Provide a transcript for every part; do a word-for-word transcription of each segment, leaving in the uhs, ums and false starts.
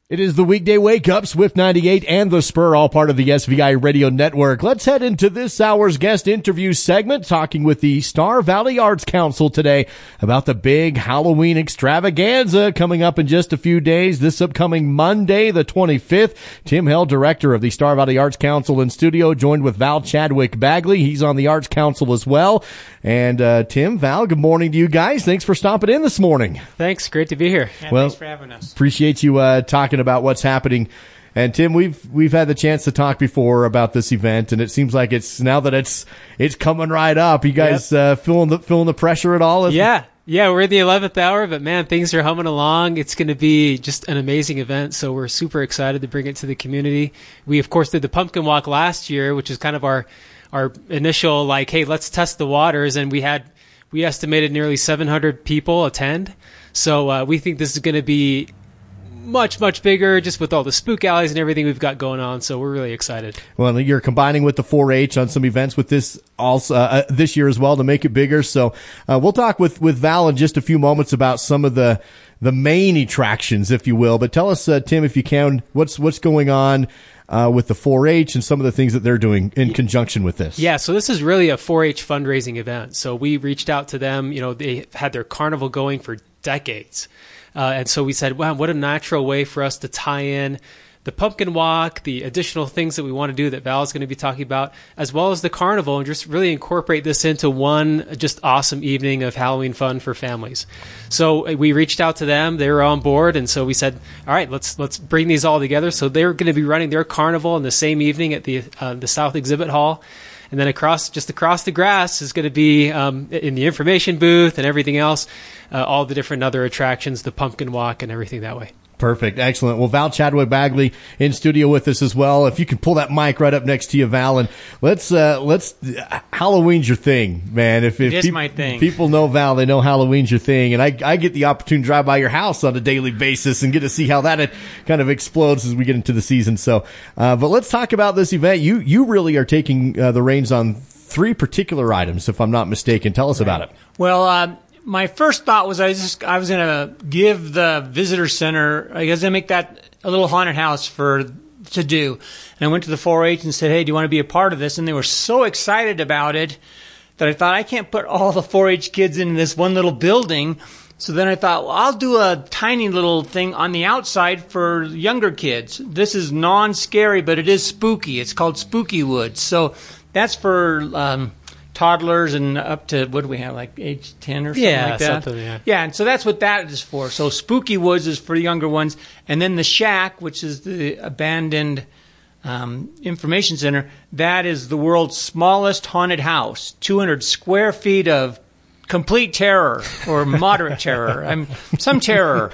It is the weekday wake-up, Swift ninety-eight and The Spur, all part of the S V I Radio Network. Let's head into this hour's guest interview segment, talking with the Star Valley Arts Council today about the big Halloween extravaganza coming up in just a few days. This upcoming Monday, the twenty-fifth. Tim Held, director of the Star Valley Arts Council, in studio, joined with Val Chadwick Bagley. He's on the Arts Council as well. And uh, Tim, Val, good morning to you guys. Thanks for stopping in this morning. Thanks. Great to be here. Yeah, well, thanks for having us. Appreciate you uh, talking about what's happening. And Tim, we've we've had the chance to talk before about this event, and it seems like it's now that it's it's coming right up. You guys yep. uh, feeling the feeling the pressure at all? Yeah, yeah, we're in the eleventh hour, but man, things are humming along. It's going to be just an amazing event, so we're super excited to bring it to the community. We of course did the pumpkin walk last year, which is kind of our our initial like, hey, let's test the waters, and we had we estimated nearly seven hundred people attend. So uh, we think this is going to be much, much bigger, just with all the spook alleys and everything we've got going on. So we're really excited. Well, you're combining with the four H on some events with this also uh, this year as well to make it bigger. So uh, we'll talk with, with Val in just a few moments about some of the the main attractions, if you will. But tell us, uh, Tim, if you can, what's what's going on uh, with the four H and some of the things that they're doing in conjunction with this. Yeah, so this is really a four H fundraising event. So we reached out to them. You know, they had their carnival going for decades. Uh, and so we said, wow, what a natural way for us to tie in the pumpkin walk, the additional things that we want to do that Val is going to be talking about, as well as the carnival, and just really incorporate this into one just awesome evening of Halloween fun for families. So we reached out to them. They were on board. And so we said, all right, let's let's bring these all together. So they're going to be running their carnival in the same evening at the uh, the South Exhibit Hall. And then across, just across the grass is going to be um, in the information booth and everything else, uh, all the different other attractions, the pumpkin walk and everything that way. Perfect. Excellent. Well, Val Chadwick Bagley in studio with us as well. If you can pull that mic right up next to you, Val, and let's, uh, let's, Halloween's your thing, man. If, if it is pe- my thing. People know Val, they know Halloween's your thing. And I, I get the opportunity to drive by your house on a daily basis and get to see how that kind of explodes as we get into the season. So, uh, but let's talk about this event. You, you really are taking uh, the reins on three particular items, if I'm not mistaken. Tell us right. about it. Well, uh, my first thought was I was just, I was going to give the visitor center, I was going to make that a little haunted house for to do. And I went to the four H and said, hey, do you want to be a part of this? And they were so excited about it that I thought I can't put all the four H kids in this one little building. So then I thought, well, I'll do a tiny little thing on the outside for younger kids. This is non-scary, but it is spooky. It's called Spooky Woods. So that's for um toddlers and up to, what do we have, like age ten or something yeah, like that? Something, yeah, yeah. And so that's what that is for. So Spooky Woods is for the younger ones. And then the Shack, which is the abandoned um, information center, that is the world's smallest haunted house, two hundred square feet of complete terror or moderate terror. I'm some terror.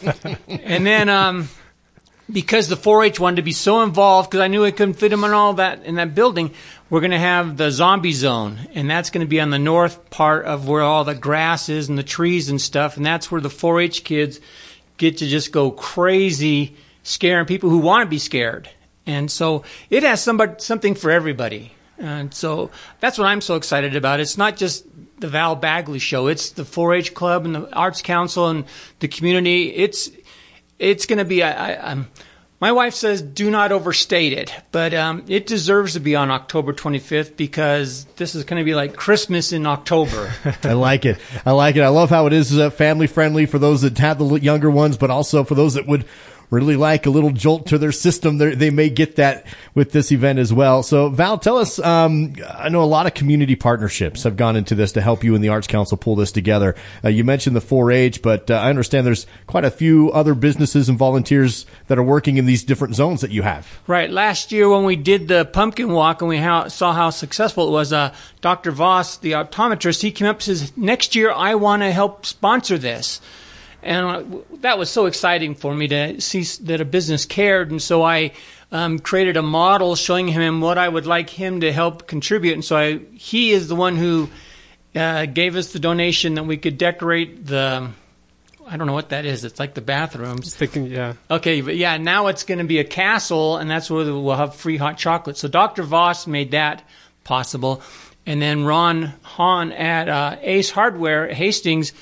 And then um, because the four H wanted to be so involved, because I knew I couldn't fit them in all that in that building, we're going to have the zombie zone, and that's going to be on the north part of where all the grass is and the trees and stuff, and that's where the four H kids get to just go crazy scaring people who want to be scared. And so it has somebody, something for everybody. And so that's what I'm so excited about. It's not just the Val Bagley show. It's the four H Club and the Arts Council and the community. It's it's going to be a... I, I'm, My wife says do not overstate it, but um, it deserves to be on October twenty-fifth because this is going to be like Christmas in October. I like it. I like it. I love how it is uh, family-friendly for those that have the younger ones, but also for those that would really like a little jolt to their system. They're, they may get that with this event as well. So, Val, tell us, um, I know a lot of community partnerships have gone into this to help you and the Arts Council pull this together. Uh, you mentioned the four H, but uh, I understand there's quite a few other businesses and volunteers that are working in these different zones that you have. Right. Last year when we did the pumpkin walk and we how, saw how successful it was, uh, Doctor Voss, the optometrist, he came up and says, next year I want to help sponsor this. And that was so exciting for me to see that a business cared. And so I um, created a model showing him what I would like him to help contribute. And so I, he is the one who uh, gave us the donation that we could decorate the, I don't know what that is. It's like the bathrooms. Just thinking, yeah. Okay, but yeah, now it's going to be a castle, and that's where we'll have free hot chocolate. So Doctor Voss made that possible. And then Ron Hahn at uh, Ace Hardware, Hastings,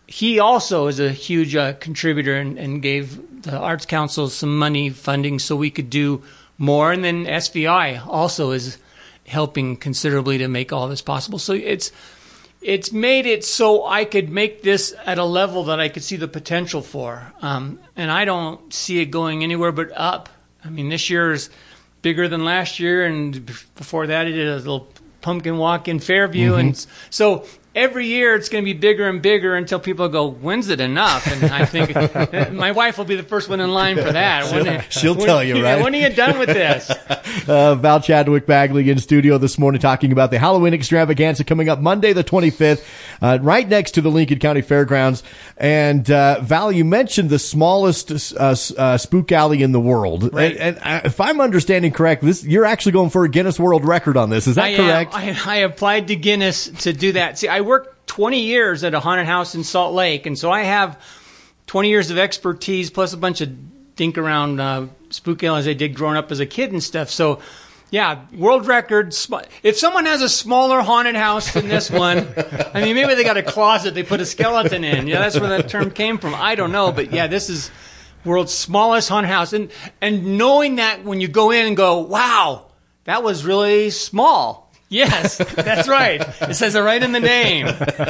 he also is a huge uh, contributor and, and gave the Arts Council some money funding so we could do more. And then S V I also is helping considerably to make all this possible. So it's it's made it so I could make this at a level that I could see the potential for. Um, and I don't see it going anywhere but up. I mean, this year is bigger than last year, and before that, I did a little pumpkin walk in Fairview. Mm-hmm. And so every year it's going to be bigger and bigger until people go, when's it enough? And I think my wife will be the first one in line for that. She'll, when, she'll when, tell you, right? When are you done with this? uh, Val Chadwick Bagley in studio this morning talking about the Halloween extravaganza coming up Monday the twenty-fifth, uh, right next to the Lincoln County Fairgrounds. And uh, Val, you mentioned the smallest uh, uh, spook alley in the world. Right. And, and uh, if I'm understanding correct, this you're actually going for a Guinness World Record on this. Is that I correct? Am. I, I applied to Guinness to do that. See, I worked twenty years at a haunted house in Salt Lake, and so I have twenty years of expertise plus a bunch of dink around uh, spook alleys I did growing up as a kid and stuff. So, yeah, world record. If someone has a smaller haunted house than this one, I mean, maybe they got a closet they put a skeleton in. Yeah, that's where that term came from. I don't know, but yeah, this is world's smallest haunted house, and and knowing that when you go in and go, wow, that was really small. Yes, that's right. It says it right in the name.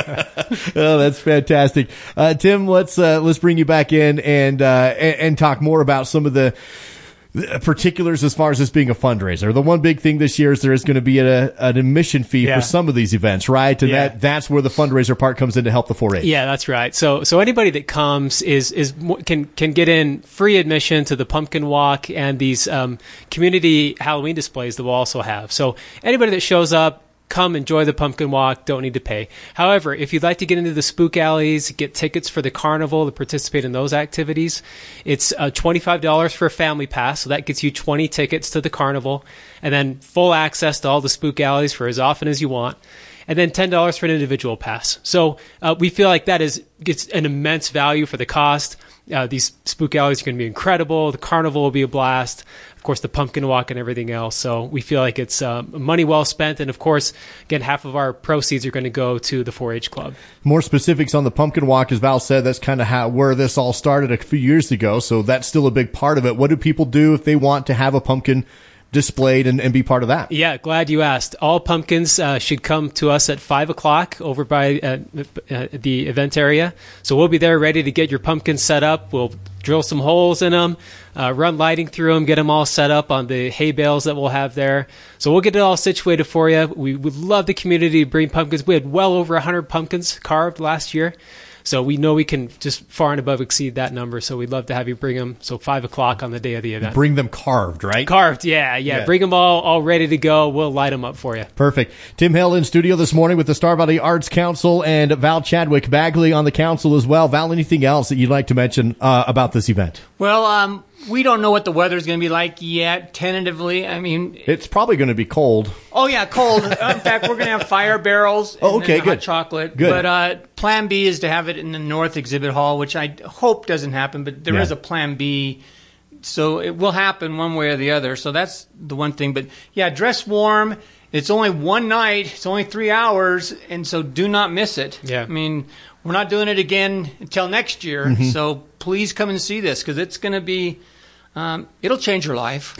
Oh, that's fantastic. Uh, Tim, let's, uh, let's bring you back in and, uh, and, and talk more about some of the, the particulars as far as this being a fundraiser. The one big thing this year is there is going to be a, an admission fee yeah. for some of these events, right? And yeah. that, that's where the fundraiser part comes in to help the four H. Yeah, that's right. So, so anybody that comes is, is, can, can get in free admission to the pumpkin walk and these, um, community Halloween displays that we'll also have. So anybody that shows up, come enjoy the pumpkin walk, don't need to pay. However, if you'd like to get into the spook alleys, get tickets for the carnival to participate in those activities, it's uh, twenty-five dollars for a family pass. So that gets you twenty tickets to the carnival and then full access to all the spook alleys for as often as you want. And then ten dollars for an individual pass. So uh, we feel like that is gets an immense value for the cost. Uh, these spook alleys are going to be incredible. The carnival will be a blast. Of course, the pumpkin walk and everything else. So we feel like it's um, money well spent. And of course, again, half of our proceeds are going to go to the four H Club. More specifics on the pumpkin walk, as Val said, that's kind of how where this all started a few years ago. So that's still a big part of it. What do people do if they want to have a pumpkin displayed and, and be part of that? Yeah, glad you asked. All pumpkins uh, should come to us at five o'clock over by uh, uh, the event area. So we'll be there ready to get your pumpkins set up. We'll drill some holes in them, uh, run lighting through them, get them all set up on the hay bales that we'll have there. So we'll get it all situated for you. We would love the community to bring pumpkins. We had well over one hundred pumpkins carved last year. So we know we can just far and above exceed that number. So we'd love to have you bring them. So five o'clock on the day of the event. Bring them carved, right? Carved, yeah, yeah. Yeah. Bring them all, all ready to go. We'll light them up for you. Perfect. Tim Hill in studio this morning with the Star Valley Arts Council and Val Chadwick Bagley on the council as well. Val, anything else that you'd like to mention uh, about this event? Well, um, we don't know what the weather's going to be like yet, tentatively. I mean, It's probably going to be cold. oh yeah, cold. In fact, we're going to have fire barrels and Oh, okay, then good. hot chocolate. Good. But uh, Plan B is to have it in the North Exhibit Hall, which I hope doesn't happen, but there Yeah. is a Plan B. So it will happen one way or the other. So that's the one thing. But yeah, dress warm. It's only one night. It's only three hours. And so do not miss it. Yeah. I mean, we're not doing it again until next year. Mm-hmm. So please come and see this because it's going to be, um, it'll change your life.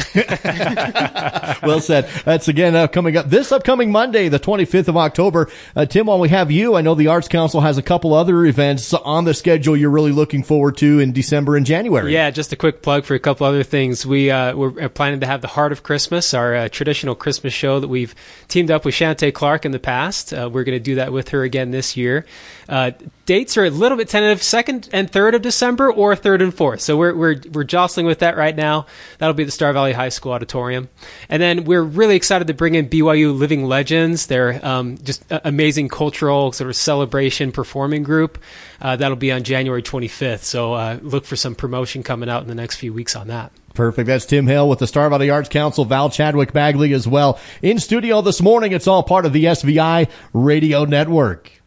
Well said. That's again uh, coming up this upcoming Monday, the twenty-fifth of October. Uh, Tim, while we have you, I know the Arts Council has a couple other events on the schedule you're really looking forward to in December and January. Yeah, just a quick plug for a couple other things. We, uh, we're planning to have the Heart of Christmas, our uh, traditional Christmas show that we've teamed up with Shantae Clark in the past. Uh, we're going to do that with her again this year. Uh, dates are a little bit tentative, second and third of December or third and fourth. So we're, we're, we're jostling with that right now. That'll be the Star Valley High School Auditorium. And then we're really excited to bring in B Y U Living Legends. They're um, just a- amazing cultural sort of celebration performing group. Uh, that'll be on January twenty-fifth. So uh, look for some promotion coming out in the next few weeks on that. Perfect. That's Tim Hill with the Star Valley Arts Council, Val Chadwick Bagley as well. In studio this morning, it's all part of the S V I Radio Network.